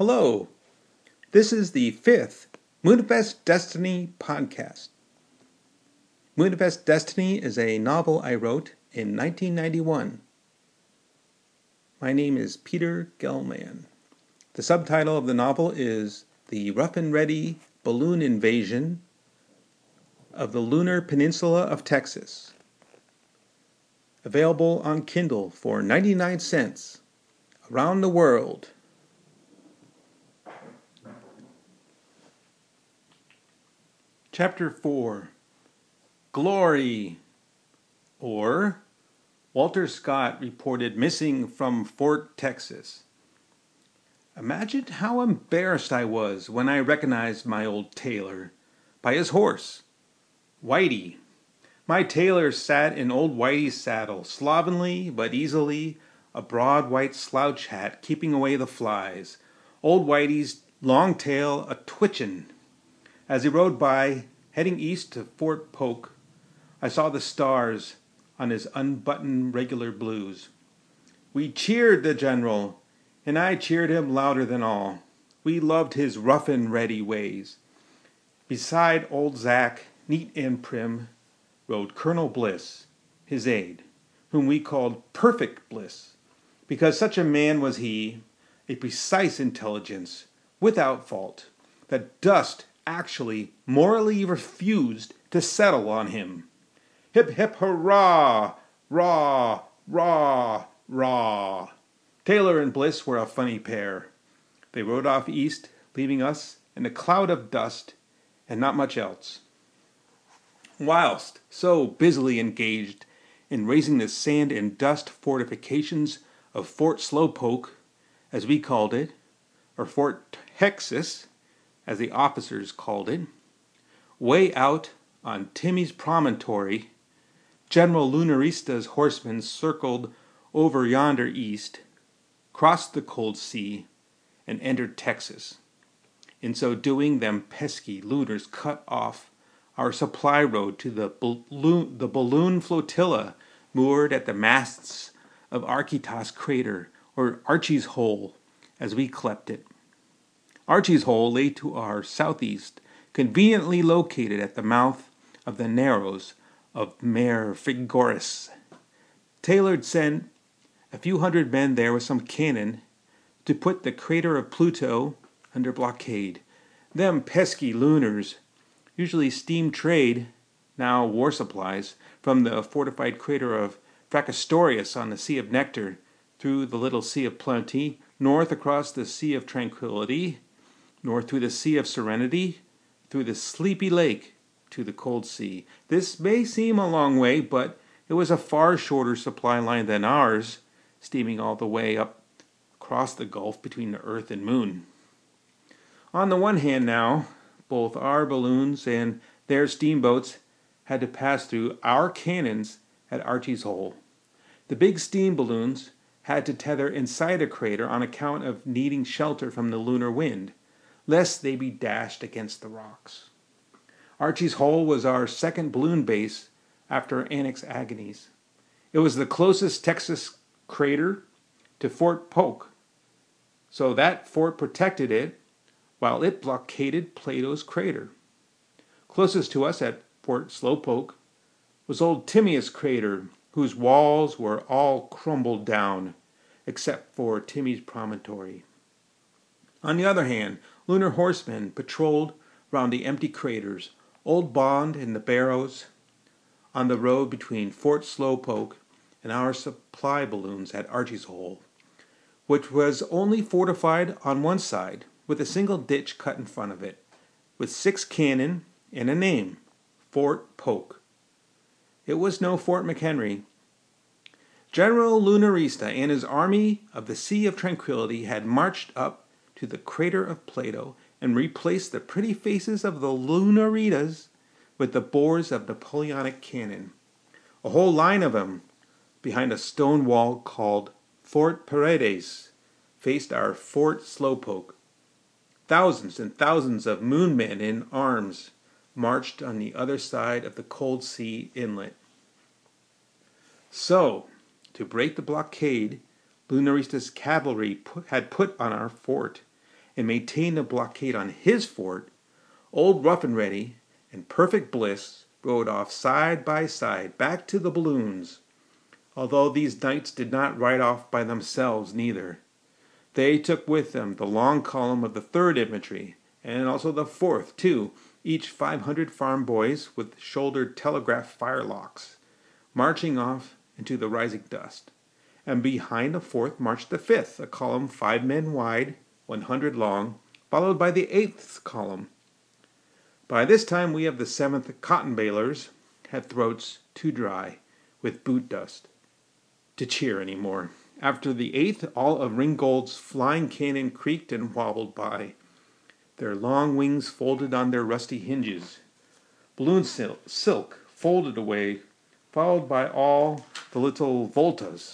Hello, this is the fifth Moonfest Destiny podcast. Moonfest Destiny is a novel I wrote in 1991. My name is Peter Gelman. The subtitle of the novel is The Rough and Ready Balloon Invasion of the Lunar Peninsula of Texas. Available on Kindle for 99 cents around the world. Chapter 4, Glory, or Walter Scott reported missing from Fort Texas. Imagine how embarrassed I was when I recognized my old tailor by his horse, Whitey. My tailor sat in old Whitey's saddle, slovenly but easily, a broad white slouch hat keeping away the flies, old Whitey's long tail a-twitchin'. As he rode by, heading east to Fort Polk, I saw the stars on his unbuttoned regular blues. We cheered the general, and I cheered him louder than all. We loved his rough and ready ways. Beside old Zack, neat and prim, rode Colonel Bliss, his aide, whom we called Perfect Bliss, because such a man was he, a precise intelligence, without fault, that dust actually morally refused to settle on him. Hip hip hurrah! Rah! Rah! Rah! Taylor and Bliss were a funny pair. They rode off east, leaving us in a cloud of dust and not much else. Whilst so busily engaged in raising the sand and dust fortifications of Fort Slowpoke, as we called it, or Fort Texas, as the officers called it, way out on Timmy's Promontory, General Lunarista's horsemen circled over yonder east, crossed the cold sea, and entered Texas. In so doing, them pesky Lunars cut off our supply road to the balloon flotilla moored at the masts of Archytas Crater, or Archie's Hole, as we clept it. Archie's Hole lay to our southeast, conveniently located at the mouth of the Narrows of Mare Frigoris. Taylor sent a few hundred men there with some cannon to put the crater of Pluto under blockade. Them pesky Lunars usually steam trade, now war supplies, from the fortified crater of Fracastorius on the Sea of Nectar through the little Sea of Plenty, north across the Sea of Tranquility, north through the Sea of Serenity, through the Sleepy Lake to the Cold Sea. This may seem a long way, but it was a far shorter supply line than ours, steaming all the way up across the gulf between the Earth and Moon. On the one hand now, both our balloons and their steamboats had to pass through our cannons at Archie's Hole. The big steam balloons had to tether inside a crater on account of needing shelter from the lunar wind, lest they be dashed against the rocks. Archie's Hole was our second balloon base after Annex Agonies. It was the closest Texas crater to Fort Polk, so that fort protected it while it blockaded Plato's crater. Closest to us at Fort Slowpoke was old Timmy's crater, whose walls were all crumbled down, except for Timmy's Promontory. On the other hand, lunar horsemen patrolled round the empty craters, Old Bond and the Barrows, on the road between Fort Slowpoke and our supply balloons at Archie's Hole, which was only fortified on one side, with a single ditch cut in front of it, with 6 cannon and a name, Fort Polk. It was no Fort McHenry. General Lunarista and his army of the Sea of Tranquility had marched up to the crater of Plato and replaced the pretty faces of the Lunaritas with the bores of Napoleonic cannon. A whole line of them, behind a stone wall called Fort Paredes, faced our Fort Slowpoke. Thousands and thousands of moon men in arms marched on the other side of the Cold Sea Inlet. So, to break the blockade Lunarista's cavalry had put on our fort, and maintained a blockade on his fort, Old Rough and Ready and Perfect Bliss rode off side by side back to the balloons, although these knights did not ride off by themselves neither. They took with them the long column of the 3rd Infantry, and also the 4th, too, each 500 farm boys with shouldered telegraph firelocks, marching off into the rising dust. And behind the 4th marched the 5th, a column 5 men wide, 100 long, followed by the 8th column. By this time we of the 7th cotton balers had throats too dry with boot dust to cheer any more. After the 8th, all of Ringgold's flying cannon creaked and wobbled by, their long wings folded on their rusty hinges. Balloon silk folded away, followed by all the little voltas.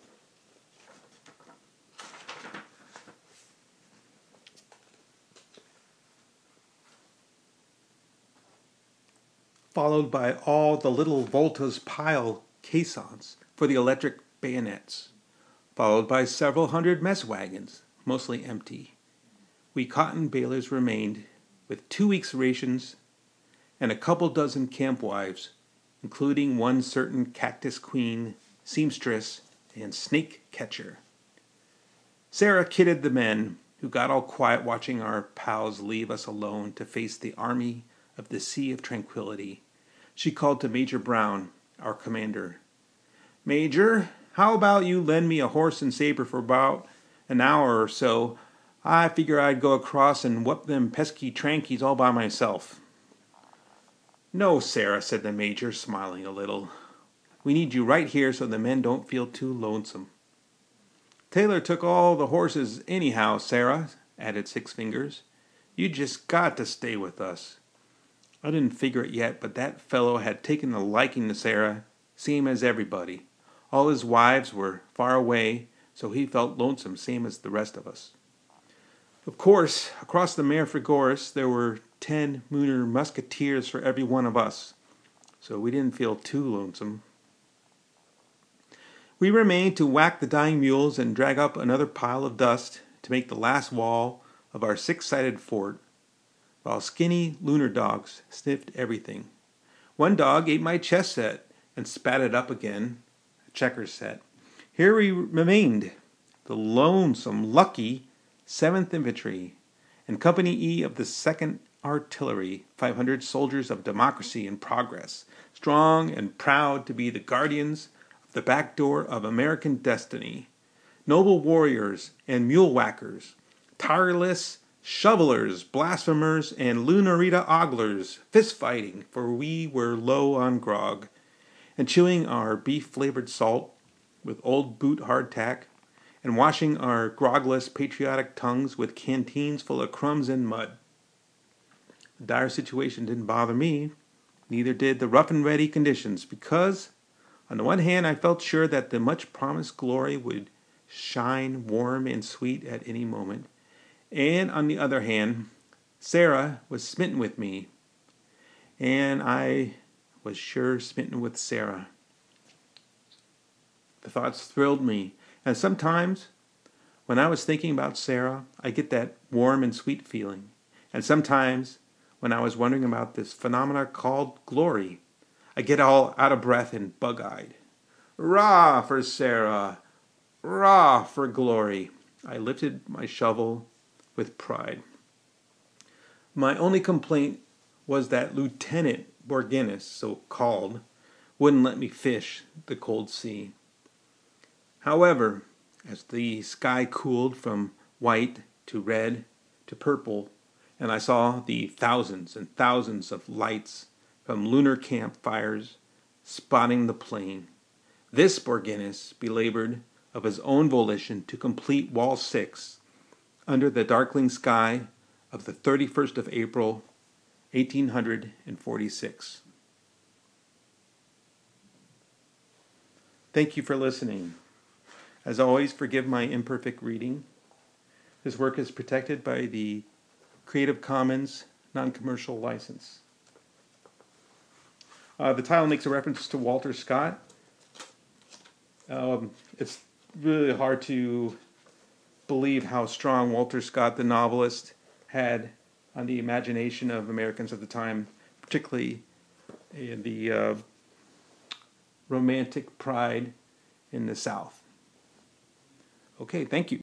Followed by all the little voltas pile caissons for the electric bayonets, followed by several hundred mess wagons, mostly empty. We cotton balers remained with 2 weeks' rations and a couple dozen camp wives, including one certain cactus queen, seamstress, and snake catcher. Sarah kidded the men, who got all quiet watching our pals leave us alone to face the army of the Sea of Tranquility. She called to Major Brown, our commander. "Major, how about you lend me a horse and saber for about an hour or so? I figure I'd go across and whoop them pesky Trankies all by myself." "No, Sarah," said the major, smiling a little. "We need you right here so the men don't feel too lonesome." "Taylor took all the horses anyhow, Sarah," added Six Fingers. "You just got to stay with us." I didn't figure it yet, but that fellow had taken a liking to Sarah, same as everybody. All his wives were far away, so he felt lonesome, same as the rest of us. Of course, across the Mare Frigoris, there were 10 Mooner musketeers for every one of us, so we didn't feel too lonesome. We remained to whack the dying mules and drag up another pile of dust to make the last wall of our 6-sided fort, while skinny lunar dogs sniffed everything. One dog ate my chess set and spat it up again, a checkers set. Here we remained, the lonesome, lucky 7th Infantry and Company E of the 2nd Artillery, 500 soldiers of democracy and progress, strong and proud to be the guardians of the back door of American destiny, noble warriors and mule whackers, tireless shovelers, blasphemers, and lunarita oglers, fist-fighting, for we were low on grog, and chewing our beef-flavored salt with old boot hardtack, and washing our grogless patriotic tongues with canteens full of crumbs and mud. The dire situation didn't bother me, neither did the rough and ready conditions, because, on the one hand, I felt sure that the much-promised glory would shine warm and sweet at any moment, and on the other hand, Sarah was smitten with me, and I was sure smitten with Sarah. The thoughts thrilled me, and sometimes, when I was thinking about Sarah, I get that warm and sweet feeling, and sometimes, when I was wondering about this phenomena called glory, I get all out of breath and bug-eyed. Rah for Sarah! Rah for glory! I lifted my shovel with pride. My only complaint was that Lieutenant Borginus, so called, wouldn't let me fish the cold sea. However, as the sky cooled from white to red to purple, and I saw the thousands and thousands of lights from lunar campfires spotting the plain, this Borginus belabored of his own volition to complete Wall 6 under the darkling sky of the 31st of April, 1846. Thank you for listening. As always, forgive my imperfect reading. This work is protected by the Creative Commons non-commercial license. The title makes a reference to Walter Scott. It's really hard to believe how strong Walter Scott, the novelist, had on the imagination of Americans at the time, particularly in the romantic pride in the South. Okay, thank you.